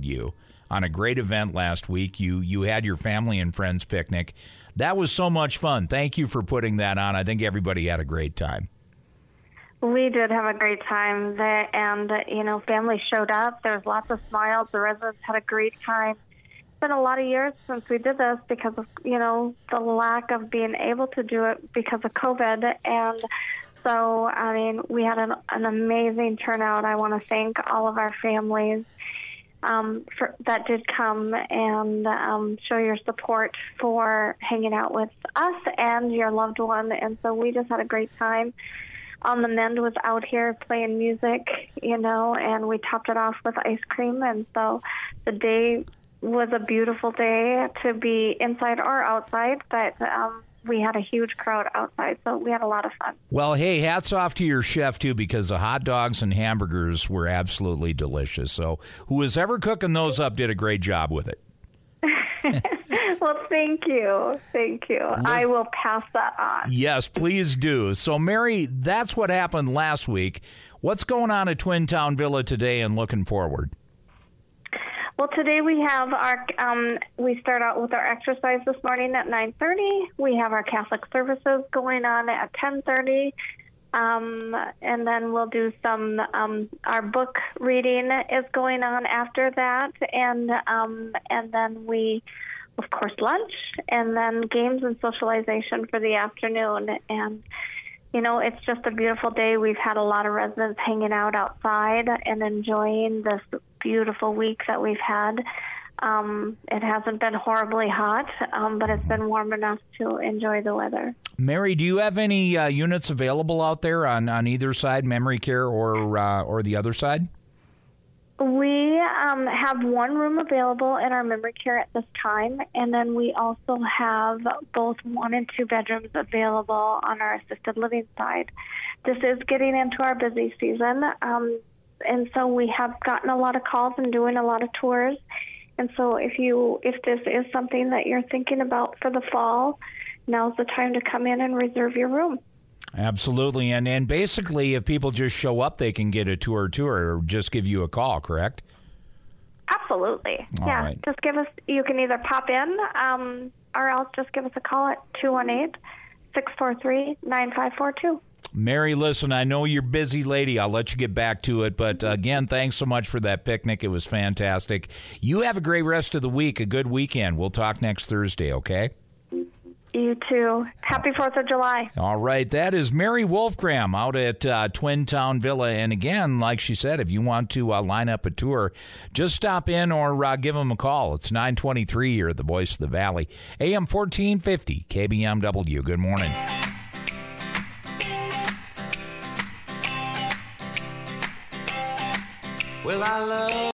you on a great event last week. You had your family and friends picnic. That was so much fun. Thank you for putting that on. I think everybody had a great time. We did have a great time there, and, family showed up. There was lots of smiles. The residents had a great time. It's been a lot of years since we did this because of, the lack of being able to do it because of COVID. And so, we had an amazing turnout. I want to thank all of our families that did come and show your support for hanging out with us and your loved one. And so we just had a great time. On the Mend was out here playing music, and we topped it off with ice cream. And so the day was a beautiful day to be inside or outside, but we had a huge crowd outside, so we had a lot of fun. Well, hey, hats off to your chef, too, because the hot dogs and hamburgers were absolutely delicious. So who was ever cooking those up did a great job with it. Well, thank you. Thank you. I will pass that on. Yes, please do. So, Mary, that's what happened last week. What's going on at Twin Town Villa today and looking forward? Well, today we have we start out with our exercise this morning at 9:30. We have our Catholic services going on at 10:30. And then we'll do some, our book reading is going on after that. And then we, of course, lunch, and then games and socialization for the afternoon. And, it's just a beautiful day. We've had a lot of residents hanging out outside and enjoying this beautiful week that we've had. It hasn't been horribly hot, but it's been warm enough to enjoy the weather. Mary, do you have any units available out there on either side, memory care or the other side? We have one room available in our memory care at this time, and then we also have both 1 and 2 bedrooms available on our assisted living side. This is getting into our busy season, and so we have gotten a lot of calls and doing a lot of tours. And so if this is something that you're thinking about for the fall, now's the time to come in and reserve your room. Absolutely. And basically, if people just show up, they can get a tour or just give you a call, correct? Absolutely. All yeah. right. Just you can either pop in or else just give us a call at 218-643-9542. Mary, listen, I know you're a busy lady. I'll let you get back to it. But again, thanks so much for that picnic. It was fantastic. You have a great rest of the week, a good weekend. We'll talk next Thursday, okay? You too. Happy 4th of July. All right. That is Mary Wolfgram out at Twin Town Villa. And again, like she said, if you want to line up a tour, just stop in or give them a call. It's 923 here at the Voice of the Valley. AM 1450, KBMW. Good morning. Well, I love